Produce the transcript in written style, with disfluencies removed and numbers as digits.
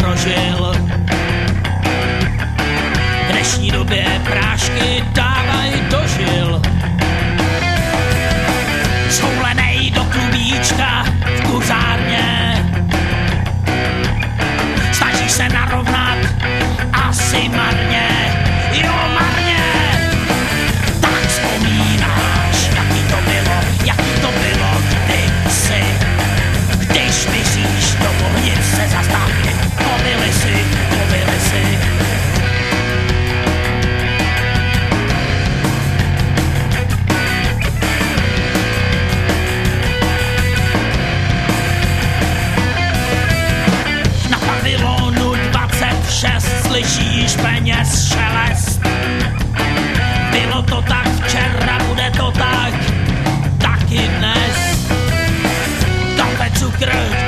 prožil. V dnešní době prášky dávaj dožil. Zhoulenej do klubíčka v kuřárně, snaží se narovnat, asi marně, jo marně. Tak vzpomínáš, jaký to bylo kdysi, když myslíš do ohnice zastávky, povili si. Na pavilonu 26 slyšíš peněz šelest. Bylo to tak včera, bude to tak, taky dnes. Kafe, cukr,